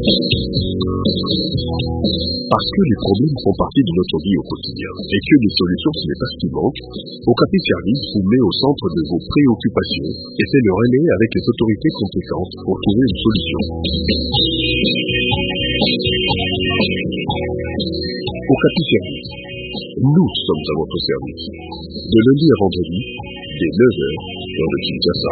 Parce que les problèmes font partie de notre vie au quotidien et que les solutions, ce n'est pas ce qui manque, Okapi Service vous met au centre de vos préoccupations et fait le relais avec les autorités compétentes pour trouver une solution. Okapi Service, nous sommes à votre service. De lundi à vendredi, dès 9h, dans le Kinshasa.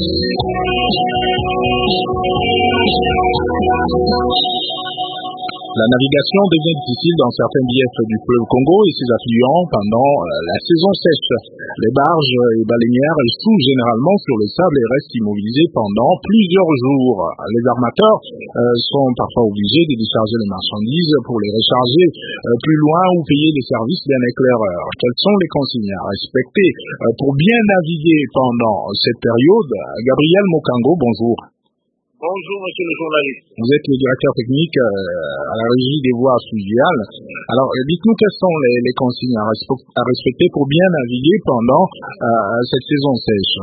La navigation devient difficile dans certains biefs du fleuve Congo et ses affluents pendant la saison sèche. Les barges et baleinières échouent généralement sur le sable et restent immobilisées pendant plusieurs jours. Les armateurs sont parfois obligés de décharger les marchandises pour les recharger plus loin ou payer les services d'un éclaireur. Quelles sont les consignes à respecter pour bien naviguer pendant cette période? Gabriel Mokango, bonjour. Bonjour, monsieur le journaliste. Vous êtes le directeur technique à la régie des voies fluviales. Alors, dites-nous quelles sont les consignes à respecter pour bien naviguer pendant cette saison sèche.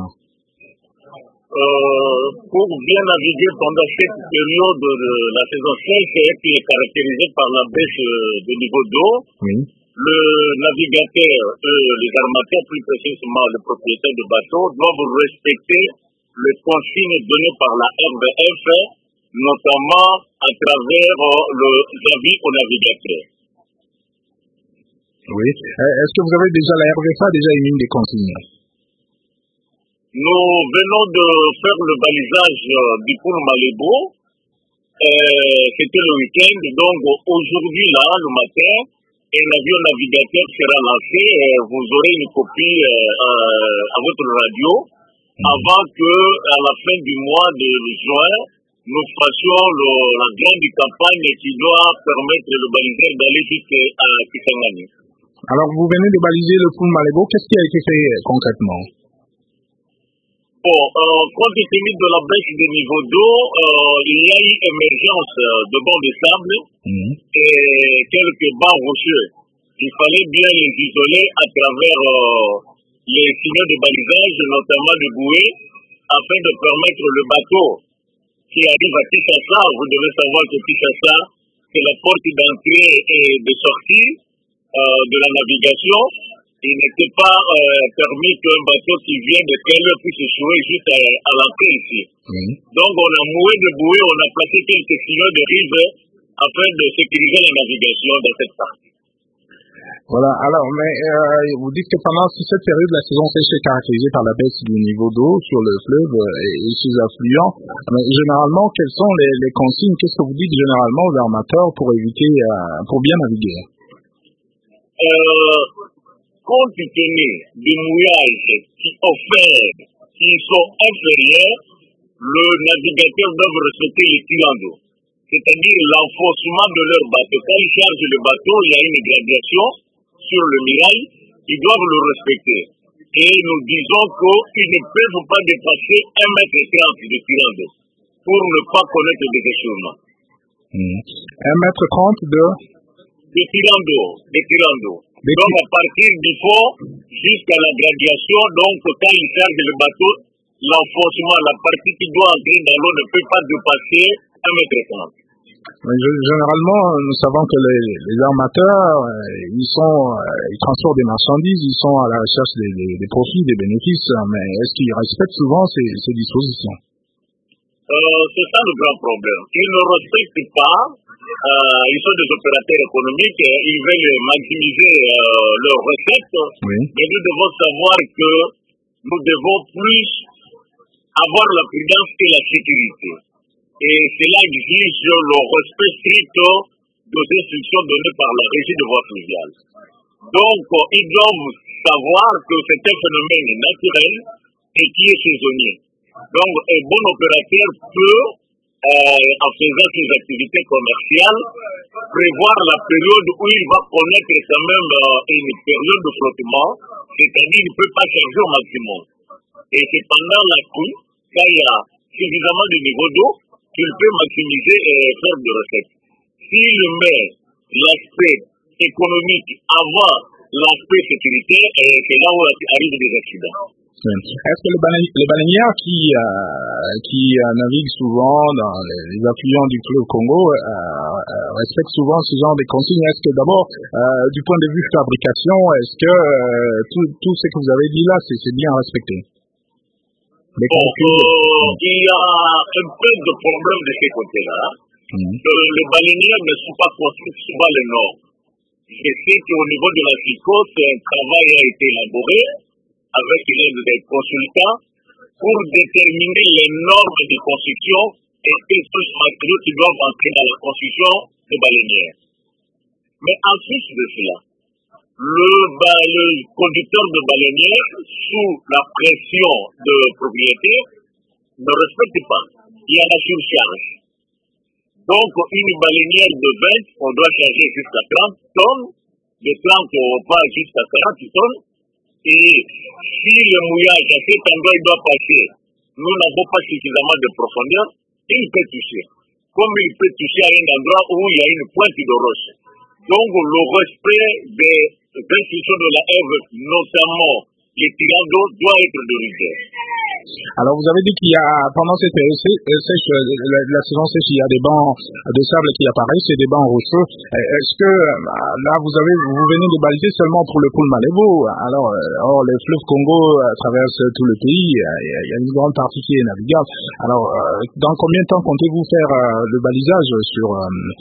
Pour bien naviguer pendant cette période de la saison sèche, qui est caractérisée par la baisse de niveau d'eau, oui. Le navigateur, les armateurs, plus précisément les propriétaires de bateaux, doivent respecter les consignes données par la RDF, notamment à travers l'avis aux navigateurs. Oui. Est-ce que vous avez déjà, la RDF a déjà émis des consignes? Nous venons de faire le balisage du pont Malébo. C'était le week-end, donc aujourd'hui, là, le matin, un avion navigateur sera lancé. Vous aurez une copie à votre radio. Avant que, à la fin du mois de juin, nous fassions la grande campagne qui doit permettre le balisage d'aller jusqu'à Kisangani. Alors, vous venez de baliser le pont Malébo. Qu'est-ce qui a été fait concrètement? Bon, compte tenu de la baisse des niveaux d'eau, il y a eu émergence de bancs de sable et quelques bancs rocheux. Il fallait bien les isoler à travers les signaux de balisage, notamment de bouée, afin de permettre le bateau qui arrive à Kinshasa. Vous devez savoir que Kinshasa, c'est la porte d'entrée et de sortie de la navigation. Il n'était pas permis qu'un bateau qui vient de Kelle puisse échouer juste à l'entrée ici. Donc on a moué de bouée, on a placé quelques signaux de rive afin de sécuriser la navigation dans cette partie. Voilà, alors, mais vous dites que pendant cette période, la saison sèche est caractérisée par la baisse du niveau d'eau sur le fleuve et ses affluents. Mais généralement, quelles sont les consignes? Qu'est-ce que vous dites généralement aux armateurs pour éviter, pour bien naviguer? Compte tenu des mouillages qui sont inférieurs, le navigateur doit respecter les plans d'eau. C'est-à-dire l'enfoncement de leur bateau. Quand ils chargent le bateau, il y a une gradation sur le mirail, ils doivent le respecter. Et nous disons qu'ils ne peuvent pas dépasser 1,30 m de tirant d'eau pour ne pas connaître des échouements. 1,30 m de tirant d'eau. Donc à partir du fond jusqu'à la gradation, donc quand ils chargent le bateau, l'enfoncement, la partie qui doit entrer dans l'eau ne peut pas dépasser 1,30 m. Généralement, nous savons que les armateurs, ils transportent des marchandises, ils sont à la recherche des profits, des bénéfices, mais est-ce qu'ils respectent souvent ces dispositions? C'est ça le grand problème. Ils ne respectent pas, ils sont des opérateurs économiques, ils veulent maximiser leurs recettes, mais nous devons savoir que nous devons plus avoir la prudence et la sécurité. Et cela exige le respect strict des instructions données par la régie de voies fluviales. Donc, ils doivent savoir que c'est un phénomène naturel et qui est saisonnier. Donc, un bon opérateur peut, en faisant ses activités commerciales, prévoir la période où il va connaître quand même une période de flottement, c'est-à-dire qu'il ne peut pas charger au maximum. Et c'est pendant la crue, quand il y a suffisamment de niveau d'eau, qu'il peut maximiser et faire de recettes. S'il met l'aspect économique avant l'aspect sécuritaire, c'est là où arrivent des accidents. Est-ce que les baleinières qui naviguent souvent dans les affluents du fleuve Congo respectent souvent ce genre de consignes? Est-ce que d'abord, du point de vue fabrication, est-ce que tout ce que vous avez dit là, c'est bien respecté? Il y a un peu de problème de ces côtés-là. Les baleinières ne sont pas construites souvent les normes. Je sais qu'au niveau de la FICOS, un travail a été élaboré avec l'aide des consultants pour déterminer les normes de construction et quels sont les matériaux qui doivent entrer dans la construction des baleinières. Mais en plus de cela, le conducteur de baleinière, sous la pression de propriété, ne respecte pas. Il y a la surcharge. Donc, une baleinière de 20, on doit charger jusqu'à 30 tonnes, de 30 pas jusqu'à 40 tonnes. Et si le mouillage à cet endroit il doit passer, nous n'avons pas suffisamment de profondeur, il peut toucher. Comme il peut toucher à un endroit où il y a une pointe de roche. Donc, le respect des instructions de la RVF, notamment les tirants d'eau, doit être de rigueur. Alors, vous avez dit qu'il y a, pendant cette période sèche, la saison sèche, il y a des bancs de sable qui apparaissent, c'est des bancs rocheux. Est-ce que, là, vous venez de baliser seulement pour le pôle Malévo? Alors, le fleuve Congo traverse tout le pays, il y a une grande partie qui est navigable. Alors, dans combien de temps comptez-vous faire le balisage sur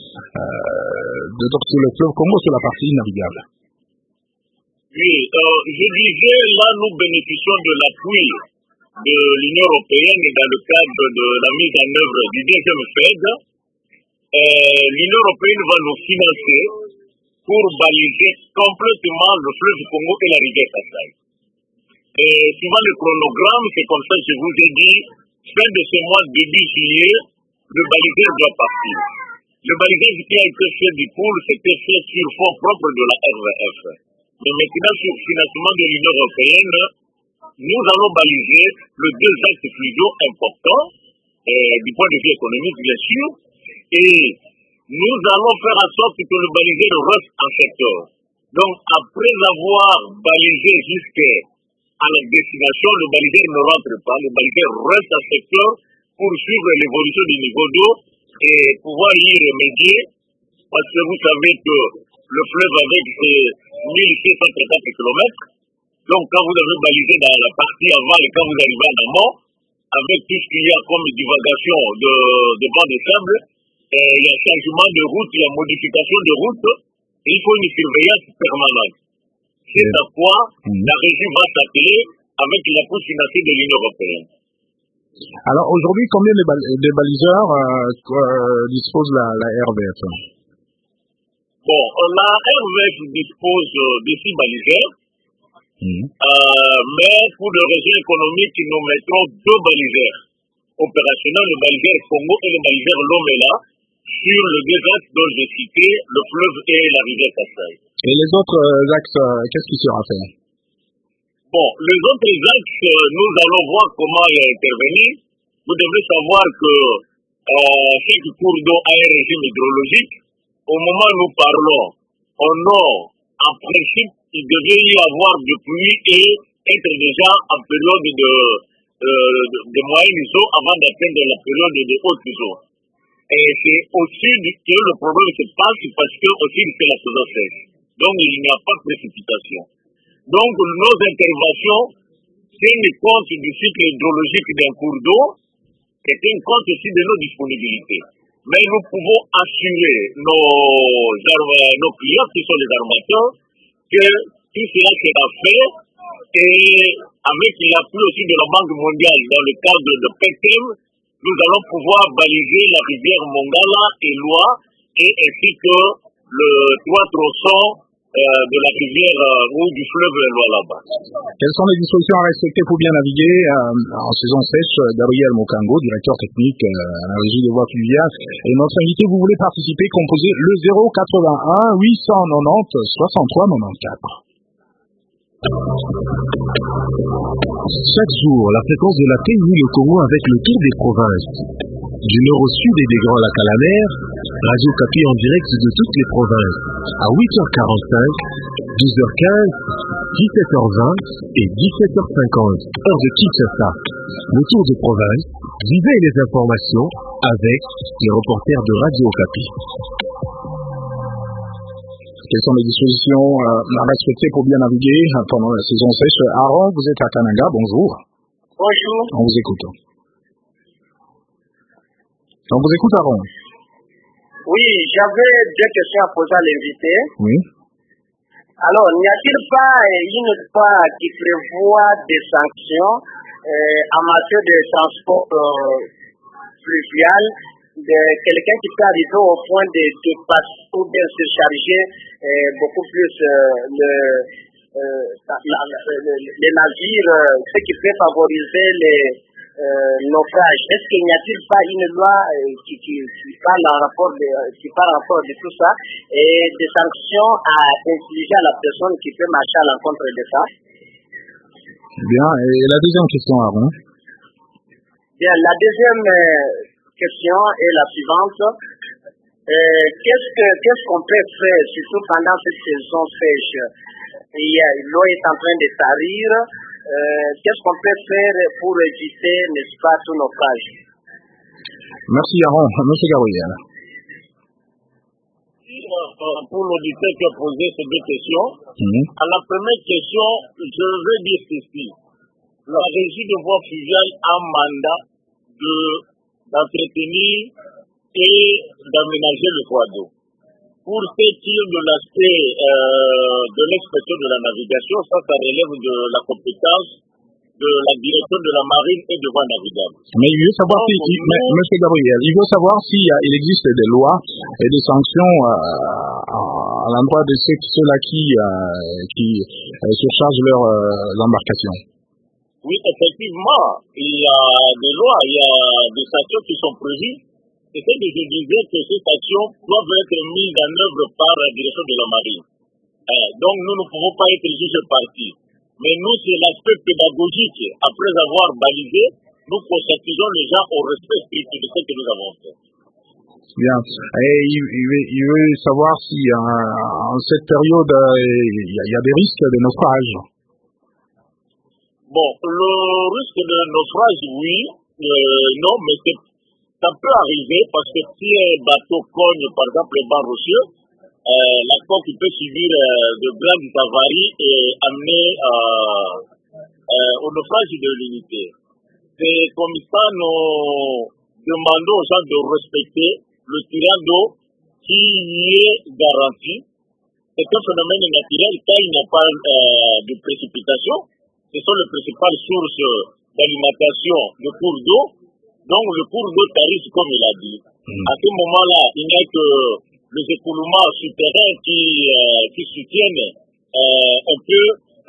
le fleuve Congo, sur la partie navigable? Oui, je disais, là, nous bénéficions de l'appui de l'Union européenne dans le cadre de la mise en œuvre du deuxième FED. L'Union européenne va nous financer pour baliser complètement le fleuve Congo et la rivière Kasai. Suivant le chronogramme, c'est comme ça que je vous ai dit, fin de ce mois, début juillet, le balisage doit partir. Le balisage qui a été fait du pool, c'était fait sur fonds propres de la RVF. Mais maintenant, sur le financement de l'Union européenne, nous allons baliser les deux axes fluviaux importants, du point de vue économique, bien sûr, et nous allons faire en sorte que le baliseur reste en secteur. Donc, après avoir balisé jusqu'à la destination, le baliseur ne rentre pas, le baliseur reste en secteur pour suivre l'évolution du niveau d'eau et pouvoir y remédier, parce que vous savez que le fleuve avec ses 1734 km, donc quand vous avez balisé dans la partie avant et quand vous arrivez en amont, avec tout ce qu'il y a comme divagation de bancs de sable, il y a changement de route, il y a modification de route, et il faut une surveillance permanente. C'est à quoi la régie va s'appeler avec l'appui financier de l'Union européenne. Alors aujourd'hui, combien de baliseurs dispose la RVF? Bon, la RVF dispose de 6 baliseurs, mais pour des raisons économiques, nous mettrons 2 baliseurs opérationnels, le baliseur Congo et le baliseur Lomela, sur le 2 axes dont j'ai cité, le fleuve et la rivière Kasai. Et les autres axes, qu'est-ce qui sera fait? Bon, les autres axes, nous allons voir comment y intervenir. Vous devez savoir que chaque cours d'eau a un régime hydrologique. Au moment où nous parlons, au nord, en principe, il devait y avoir de pluie et être déjà en période de moyenne eau avant d'atteindre la période de haute eau. Et c'est au sud que le problème se passe parce que au sud c'est la saison sèche. Donc il n'y a pas de précipitation. Donc nos interventions tiennent compte du cycle hydrologique d'un cours d'eau et tiennent compte aussi de nos disponibilités. Mais nous pouvons assurer nos clients qui sont les armateurs que tout cela sera fait et avec l'appui aussi de la Banque mondiale dans le cadre de PETEM, nous allons pouvoir baliser la rivière Mongala et Loa et ainsi que le 3 tronçons de la rivière ou du fleuve Loa là-bas. Quelles sont les dispositions à respecter pour bien naviguer en saison sèche? Gabriel Mokango, directeur technique à la régie des voies fluviales, et notre invité, vous voulez participer, composez le 081 890 63 94. Chaque jour, la fréquence de la TI le Congo avec le tour des provinces. Du nord au sud et des Grands Lacs à la mer, Radio Okapi en direct de toutes les provinces. À 8h45, 12h15, 17h20 et 17h50. Heure de Kinshasa. Le tour de province. Vivez les informations avec les reporters de Radio Okapi. Quelles sont les dispositions à respecter pour bien naviguer pendant la saison sèche? Aaron, vous êtes à Kananga, bonjour. Bonjour. On vous écoute. On vous écoute, Aaron. Oui, j'avais deux questions à poser à l'invité. Oui. Alors, n'y a-t-il pas une loi qui prévoit des sanctions en matière de transport fluvial de quelqu'un qui peut arriver au point de dépasser ou bien se charger beaucoup plus les navires, ce qui peut favoriser les naufrages? Est-ce qu'il n'y a-t-il pas une loi qui parle en rapport de tout ça et des sanctions à infliger à la personne qui peut marcher à l'encontre de ça? Bien, et la deuxième question, Aaron? Bien, la deuxième question est la suivante. Qu'est-ce qu'on peut faire, surtout pendant cette saison sèche? L'eau est en train de tarir. Qu'est-ce qu'on peut faire pour éviter, n'est-ce pas, tout naufrage? Merci, Aaron. Monsieur Gabriel. Pour l'auditeur qui a posé ces deux questions, à la première question, je veux dire ceci. La régie de voies fluviales a un mandat d'entretenir et d'aménager le cours d'eau. Pour ce qui est de l'aspect de l'expression de la navigation, ça relève de la compétence de la direction de la marine et de voies navigables. Mais il veut savoir Monsieur Gabriel, il veut savoir s'il existe des lois et des sanctions à l'endroit de ceux-là qui surchargent leurs embarcations. Oui, effectivement, il y a des lois, il y a des sanctions qui sont prévues. C'est ce que je disais que ces sanctions doivent être mises en œuvre par la direction de la marine. Donc nous ne pouvons pas être juges partis. Mais nous, c'est l'aspect pédagogique. Après avoir balisé, nous conscientisons les gens au respect strict de ce que nous avons fait. Bien. Et il veut savoir si en cette période, il y a des risques de naufrage. Bon, le risque de naufrage, oui. Non, mais ça peut arriver parce que si un bateau cogne, par exemple, les bancs rocheux, la coque peut subir de grandes avaries et amener au naufrage de l'unité. C'est comme ça nous demandons aux gens de respecter le tirage d'eau qui est garanti. C'est un phénomène naturel car il n'y a pas de précipitation. Ce sont les principales sources d'alimentation de cours d'eau. Donc le cours d'eau tarisse comme il a dit. À ce moment-là, il n'y a que les écoulements souterrains qui soutiennent un peu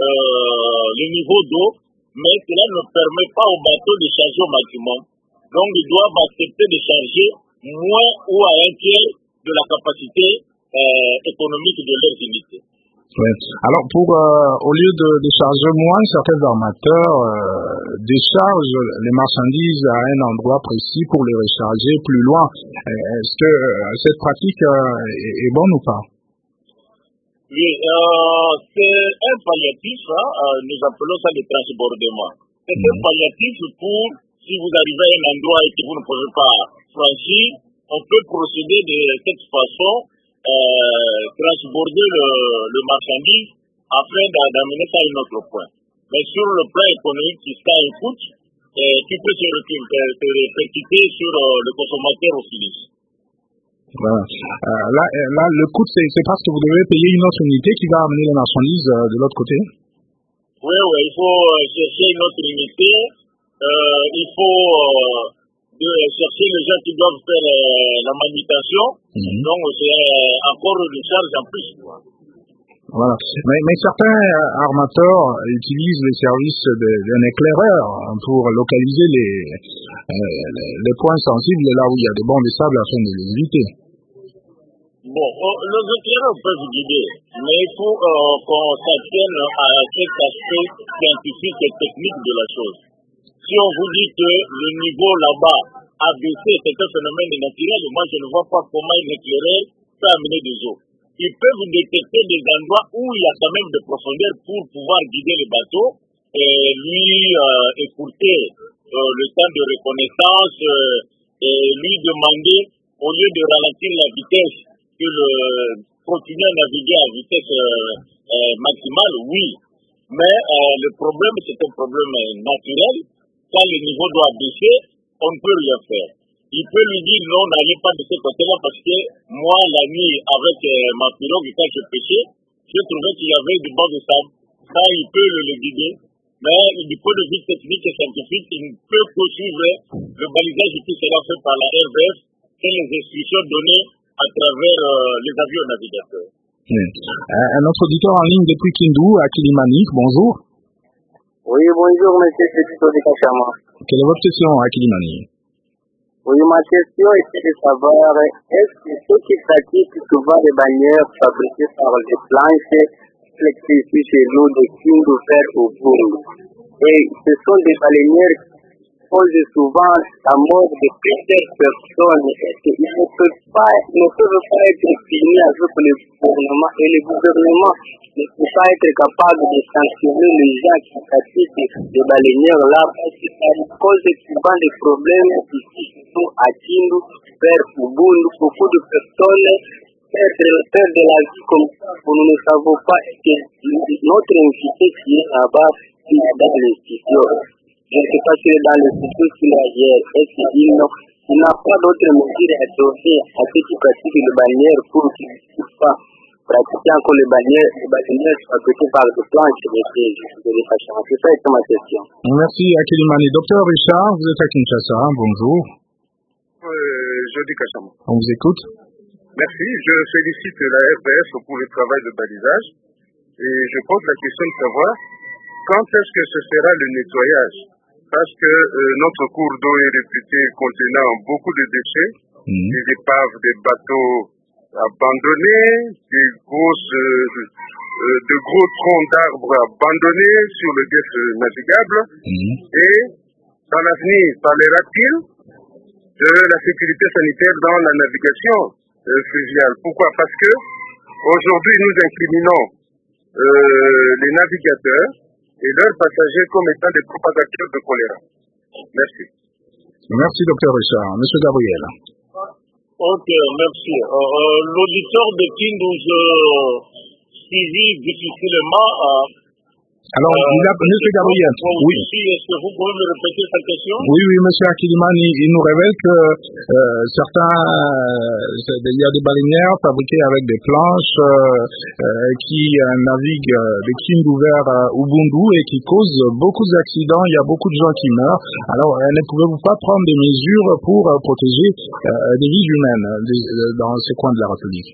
le niveau d'eau, mais cela ne permet pas aux bateaux de charger au maximum. Donc ils doivent accepter de charger moins ou à un tiers de la capacité économique de leurs unités. Ouais. Alors, au lieu de charger moins, certains armateurs déchargent les marchandises à un endroit précis pour les recharger plus loin. Est-ce que cette pratique est bonne ou pas? Oui, c'est un palliatif, nous appelons ça le transbordement. C'est un palliatif pour, si vous arrivez à un endroit et que vous ne pouvez pas franchir, on peut procéder de cette façon, transborder le marchandise afin d'amener ça à un autre point. Mais sur le plan économique, si ça coûte, tu peux se répercuter sur le consommateur aussi. Voilà. Là, le coût, c'est parce que vous devez payer une autre unité qui va amener les marchandises de l'autre côté. Oui, il faut chercher une autre unité. Il faut chercher les gens qui doivent faire la manutention. Donc, c'est encore une charge en plus. Voilà. Mais certains armateurs utilisent les services d'un éclaireur pour localiser les points sensibles là où il y a des bancs de sable afin de les éviter. Bon, les éclaireurs peuvent guider, mais il faut qu'on s'atteigne à cet aspect scientifique et technique de la chose. Si on vous dit que le niveau là-bas abaisser certains phénomènes naturels, moi je ne vois pas comment une éclaireur peut amener des eaux. Ils peuvent détecter des endroits où il y a quand même de profondeur pour pouvoir guider le bateau et lui écourter le temps de reconnaissance et lui demander, au lieu de ralentir la vitesse, que continue à naviguer à vitesse maximale, oui. Mais le problème, c'est un problème naturel. Quand le niveau doit baisser, on ne peut rien faire. Il peut lui dire non, n'allez pas de ce côté-là parce que moi, la nuit, avec ma pirogue, quand je pêchais, j'ai trouvé qu'il y avait du banc de sable. Ça, il peut le guider. Mais du point de vue technique et scientifique, il ne peut que suivre le balisage qui sera fait par la RVF et les instructions données à travers les avions navigateurs. Oui. Un autre auditeur en ligne depuis Kindu, à Kilimani, bonjour. Oui, bonjour, monsieur Tito de Kachama. Quelle est votre question à Kilimani? Oui, ma question était de savoir, est-ce que ceux qui pratiquent souvent les bannières fabriquées par les planches flexibles chez nous de Kindu fer au boum, et ce sont des baleinières qui posent souvent la mort de plusieurs personnes, est-ce qu'ils ne peuvent pas être finis avec le gouvernement, et le gouvernement ne peut pas être capable de sanctionner les gens qui pratiquent des baleinières là, parce que ça cause souvent des problèmes ici, surtout à Kindu, vers Ubundu, beaucoup de personnes perdent de la vie comme ça, nous ne savons pas que notre entité qui est là-bas, qui est dans l'institution. Je ne sais pas si dans l'institution qu'il y a hier, est-ce qu'il n'a pas d'autres mesures à donner à ceux qui pratiquent les bannières pour qu'ils ne puissent pas pratiquer encore les bannières fabriquées par des planches de l'éfachement. C'est ça ma question. Merci à Kilimani. Docteur Richard, vous êtes à Kinshasa, bonjour. Jody Kachama. On vous écoute. Merci, je félicite la RPF pour le travail de balisage et je pose la question de savoir quand est-ce que ce sera le nettoyage, parce que notre cours d'eau est réputé contenant beaucoup de déchets, des épaves, des bateaux abandonnés, de gros troncs d'arbres abandonnés sur le gué navigable et dans l'avenir, parlera-t-il de la sécurité sanitaire dans la navigation fluviale? Pourquoi? Parce que aujourd'hui nous incriminons les navigateurs et leurs passagers comme étant des propagateurs de choléra. Merci. Merci, docteur Richard. Monsieur Gabriel. Ok, merci. L'auditeur de Kindu suivi difficilement. Alors, monsieur Gabriel, oui. Est-ce que vous pouvez me répéter sa question? Oui, monsieur Akilimani, il nous révèle que il y a des baleinières fabriquées avec des planches qui naviguent de Kindu vers Ubundu et qui causent beaucoup d'accidents. Il y a beaucoup de gens qui meurent. Alors, ne pouvez-vous pas prendre des mesures pour protéger des vies humaines dans ces coins de la République?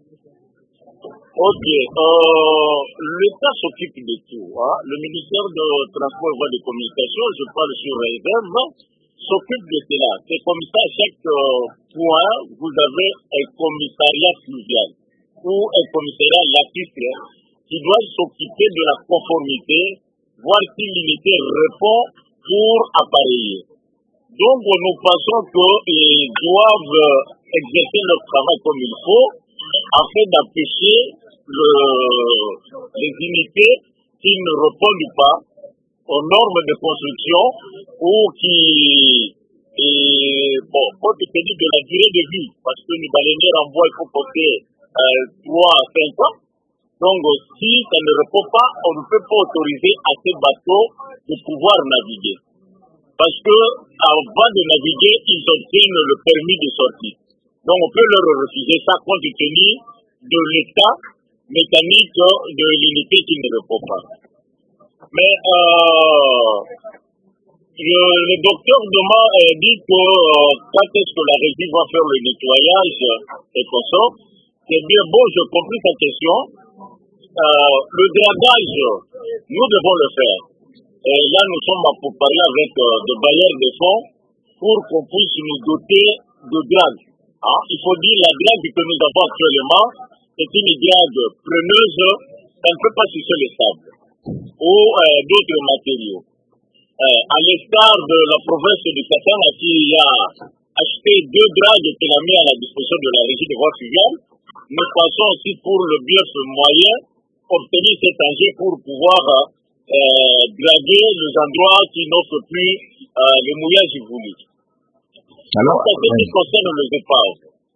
Ok, l'État s'occupe de tout. Hein. Le ministère de Transport et Voies de Communication, je parle sur réserve, s'occupe de cela. C'est comme ça, à chaque point, vous avez un commissariat fluvial ou un commissariat lacustre qui doit s'occuper de la conformité, voir si l'unité répond pour appareiller. Donc, nous pensons qu'ils doivent exercer leur travail comme il faut afin d'empêcher les unités qui ne répondent pas aux normes de construction ou qui, compte tenu de la durée de vie, parce que les baleinières en bois, il faut porter 3 à 5 ans. Donc, si ça ne répond pas, on ne peut pas autoriser à ces bateaux de pouvoir naviguer. Parce que, avant de naviguer, ils obtiennent le permis de sortie. Donc, on peut leur refuser ça compte tenu de l'état mécanique de l'unité qui ne répond pas. Mais le docteur demain dit que quand est-ce que la régie va faire le nettoyage et tout ça, c'est bien bon, je compris sa question. Le dragage, nous devons le faire. Et là, nous sommes à pour parler avec des bailleurs de fonds pour qu'on puisse nous doter de drague. Hein? Il faut dire la drague que nous avons actuellement, c'est une drague preneuse, elle ne peut pas sucer le sable ou d'autres matériaux. à l'instar de la province de Katanga qui a acheté 2 dragues et qui l'a mis à la disposition de la régie de voies fluviales, nous pensons aussi pour le bluff moyen obtenir cet engin pour pouvoir draguer les endroits qui n'offrent plus le mouillage voulu. Alors, en ce qui concerne les épaves,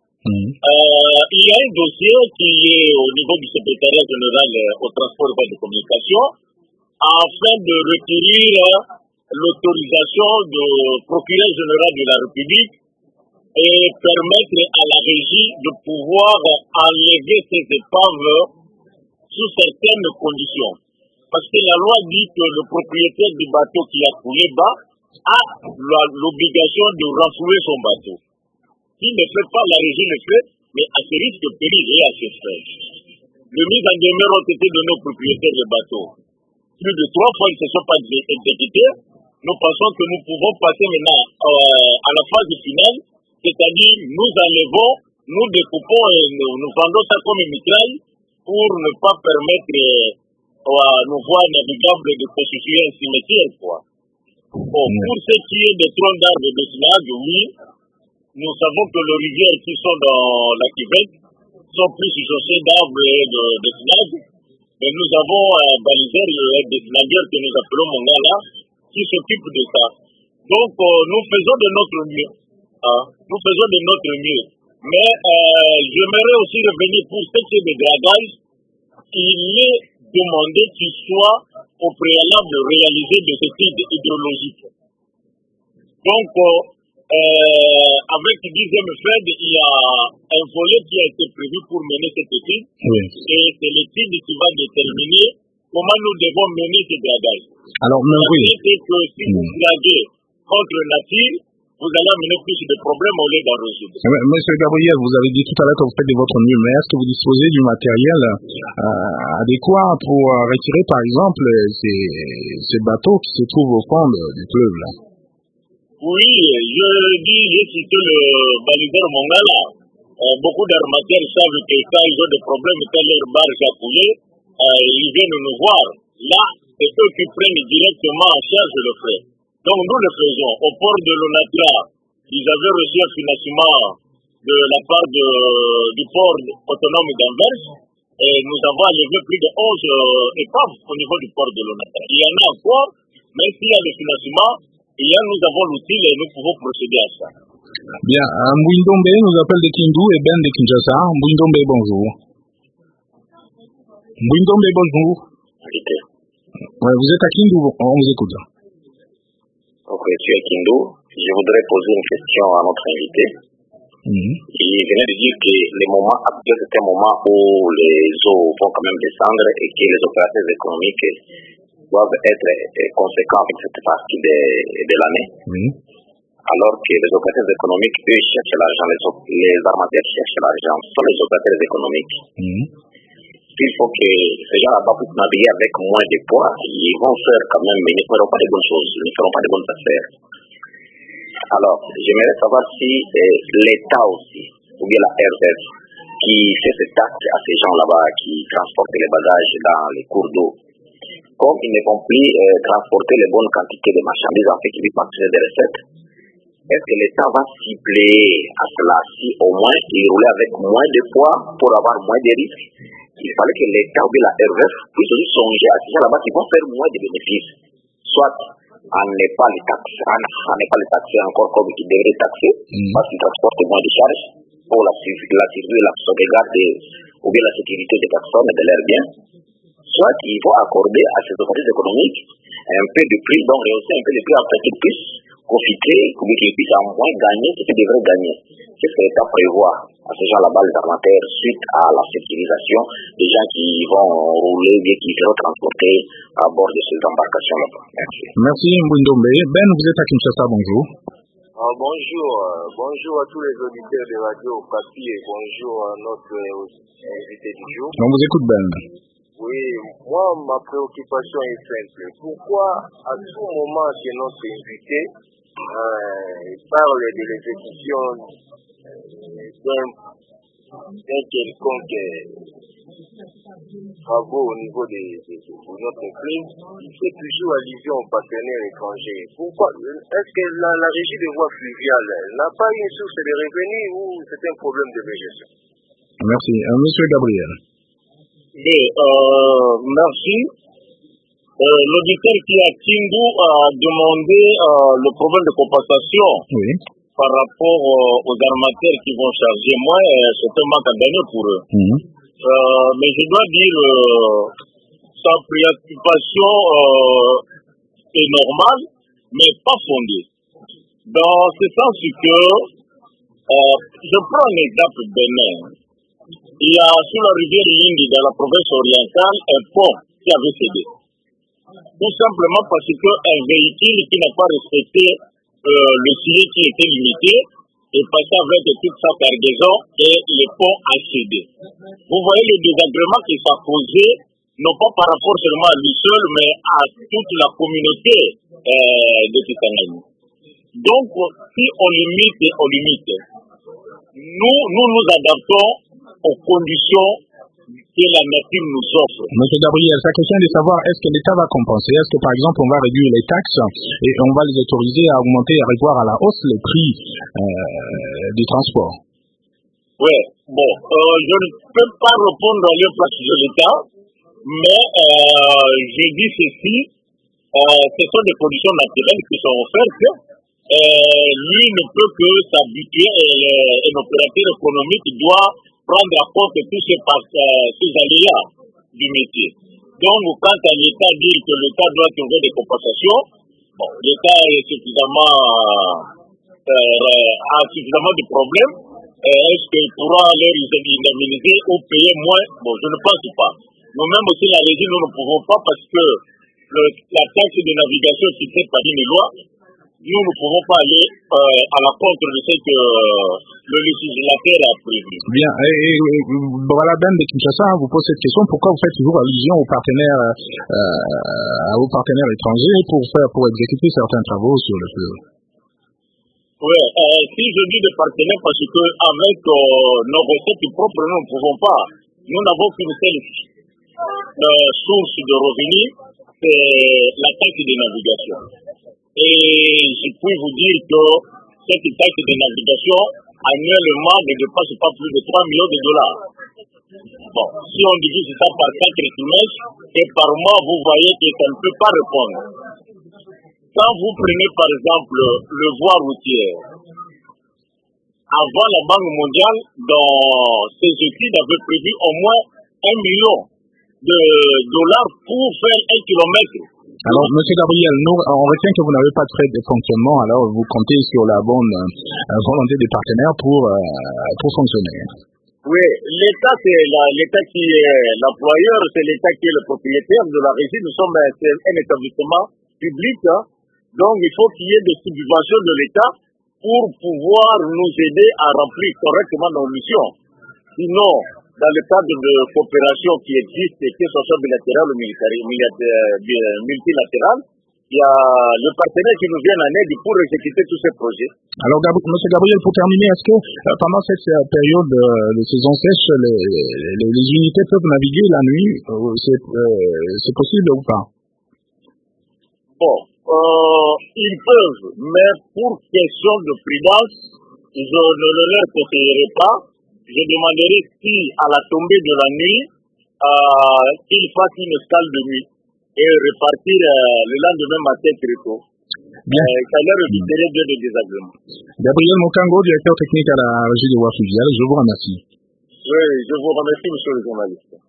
il y a un dossier qui est au niveau du secrétariat général au transport et de communication afin de requérir l'autorisation du procureur général de la République et permettre à la régie de pouvoir enlever ces épaves sous certaines conditions. Parce que la loi dit que le propriétaire du bateau qui a coulé bas a l'obligation de renflouer son bateau. S'il ne fait pas, la régie le fait, mais à ses risques de péril et à ses frais. Les mises en demeure ont été données aux propriétaires du bateau. Plus de 3 fois, ils ne se sont pas exécutés. Nous pensons que nous pouvons passer maintenant à la phase finale, c'est-à-dire nous enlevons, nous découpons et nous vendons ça comme une mitraille pour ne pas permettre à nos voies navigables de constituer un cimetière. Pour ce qui est des troncs d'arbres de snag, oui, nous savons que les rivières qui sont dans la Québec sont plus chaussées d'arbres et de snag, mais nous avons un baliseur des snagueurs que nous appelons Mongala qui s'occupe de ça. Donc nous faisons de notre mieux. Nous faisons de notre mieux. Mais j'aimerais aussi revenir pour ce qui est des dragages, il est demandé qu'il soit au préalable réalisé des études hydrologiques. Donc, avec le 10e FED, il y a un volet qui a été prévu pour mener cette étude. Oui. Et c'est l'étude qui va déterminer comment nous devons mener ces dragages. Alors, c'est que si vous draguez contre nature, vous allez amener plus de problèmes au lieu d'en résoudre. Monsieur Gabriel, vous avez dit tout à l'heure que vous faites de votre mieux, mais est-ce que vous disposez du matériel adéquat pour retirer, par exemple, ces bateaux qui se trouvent au fond du fleuve là? Oui, j'ai cité le baliseur Mongala. Beaucoup d'armateurs savent que quand ils ont des problèmes, quand leur barge a coulé, ils viennent nous voir. Là, c'est eux qui prennent directement en charge le frais. Donc nous le faisons. Au port de l'Onatra, ils avaient reçu un financement de la part du port autonome d'Anvers et nous avons enlevé plus de 11 épaves au niveau du port de l'Onatra. Il y en a encore, même s'il y a le financement, nous avons l'outil et nous pouvons procéder à ça. Bien, Mbouindombe nous appelle de Kindu et Ben de Kinshasa. Mbouindombe, bonjour. Mbouindombe, bonjour. Ouais, vous êtes à Kindu, on vous écoute. Donc, je suis à Kindu. Je voudrais poser une question à notre invité. Il venait de dire que les moments actuels, c'est un moment où les eaux vont quand même descendre et que les opérateurs économiques doivent être conséquents avec cette partie de l'année. Alors que les opérateurs économiques, eux, cherchent l'argent, les armateurs cherchent l'argent, ce sont les opérateurs économiques. Il faut que ces gens là-bas puissent naviguer avec moins de poids, ils vont faire quand même, mais ils ne feront pas de bonnes choses, ils ne feront pas de bonnes affaires. Alors, j'aimerais savoir si l'État aussi, ou bien la RDF, qui fait cette taxe à ces gens là-bas qui transportent les bagages dans les cours d'eau, comme ils ne vont plus transporter les bonnes quantités de marchandises en fait qui vont partir des recettes, est-ce que l'État va cibler à cela si au moins il roulait avec moins de poids pour avoir moins de risques? Il fallait que l'État ou bien la RF puisse aussi songer à ces gens là-bas qui vont faire moins de bénéfices, soit à ne pas les taxer encore comme ils devraient taxer, parce qu'ils transportent moins de charges pour la survie, la sauvegarde ou bien la sécurité des personnes et de leurs biens. Soit il faut accorder à ces opérateurs économiques un peu de prix, donc rehausser un peu le prix afin qu'ils puissent profiter, qu'ils puissent en moins gagner ce qu'ils devraient gagner. Qu'est-ce que l'État prévoit à ces gens là-bas, les armateurs, suite à la sécurisation des gens qui vont rouler, bien qui seront transportés à bord de ces embarcations là-bas? Merci. Merci Mbouindombe. Ben, vous êtes à Kinshasa, bonjour. Bonjour à tous les auditeurs de Radio Okapi et bonjour à notre invité du jour. On vous écoute, Ben. Oui, moi, ma préoccupation est simple. Pourquoi, à tout moment que notre invité parle de l'exécution d'un un quelconque travaux au niveau de notre pays, il fait toujours allusion aux partenaires étrangers. Pourquoi? Est-ce que la régie des voies fluviales n'a pas une source de revenus ou c'est un problème de gestion? Merci. Monsieur Gabriel. Merci. L'auditeur qui a Kindu a demandé le problème de compensation par rapport aux armateurs qui vont charger moins. C'est un manque à gagner pour eux. Mais je dois dire, sa préoccupation est normale, mais pas fondée. Dans ce sens que, je prends un exemple Bénin. Il y a sur la rivière Lindi, dans la province orientale, un pont qui avait cédé. Tout simplement parce qu'un véhicule qui n'a pas respecté le sillage qui était limité est passé avec toute sa cargaison et le pont a cédé. Vous voyez le désagrément qui s'est posé, non pas par rapport seulement à lui seul, mais à toute la communauté de Kisangani. Donc, si on limite, nous adaptons aux conditions que la nature nous offre. Monsieur Gabriel, sa question est de savoir est-ce que l'État va compenser? Est-ce que par exemple on va réduire les taxes et on va les autoriser à augmenter et à revoir à la hausse les prix du transport? Oui, bon, je ne peux pas répondre à l'impact de l'État, mais je dis ceci, ce sont des conditions naturelles qui sont offertes. Lui ne peut que s'habituer et un opérateur économique doit prendre en compte tous ces aléas du métier. Donc, quand l'État dit que l'État doit trouver des compensations, bon, l'État a suffisamment de problèmes. Est-ce qu'il pourra les indemniser ou payer moins? Bon, je ne pense pas. Nous-mêmes aussi, la régie, nous ne pouvons pas parce que la taxe de navigation est fixée par une loi. Nous ne pouvons pas aller à la contre de ce que le législateur a prévu. Bien, et voilà, Ben de Kinshasa vous pose cette question, pourquoi vous faites toujours allusion aux partenaires étrangers pour exécuter certains travaux sur le fleuve? Oui, si je dis des partenaires, parce que avec nos recettes propres, nous ne pouvons pas. Nous n'avons qu'une seule source de revenus, c'est la taxe de navigation. Et je puis vous dire que cette taxe de navigation, annuellement, ne dépasse pas plus de 3 millions de dollars. Bon, si on divise ça par 4 trimestres, et par mois, vous voyez que ça ne peut pas répondre. Quand vous prenez par exemple le voie routière, avant la Banque mondiale, dans ses études, avait prévu au moins 1 million de dollars pour faire 1 kilomètre. Alors, M. Gabriel, on retient que vous n'avez pas de frais de fonctionnement, alors vous comptez sur la bonne volonté des partenaires pour fonctionner. Oui, l'État, c'est l'État qui est l'employeur, c'est l'État qui est le propriétaire de la régie. Nous sommes un établissement public, hein. Donc il faut qu'il y ait des subventions de l'État pour pouvoir nous aider à remplir correctement nos missions. Sinon, dans le cadre de coopération qui existe, que ce soit bilatéral ou multilatéral, il y a le partenaire qui nous vient en aide pour exécuter tous ces projets. Alors, M. Gabriel, pour terminer, est-ce que pendant cette période de saison sèche, les unités peuvent naviguer la nuit? C'est possible ou pas? Bon, ils peuvent, mais pour question de prudence, je ne leur conseillerai pas. Je demanderai si, à la tombée de la nuit, qu'ils fassent une escale de nuit et repartir le lendemain matin très tôt. Bien. Ça leur éviterait bien des désagréments. Gabriel Mokango, directeur technique à la régie des voies fluviales, je vous remercie. Oui, je vous remercie, monsieur le journaliste.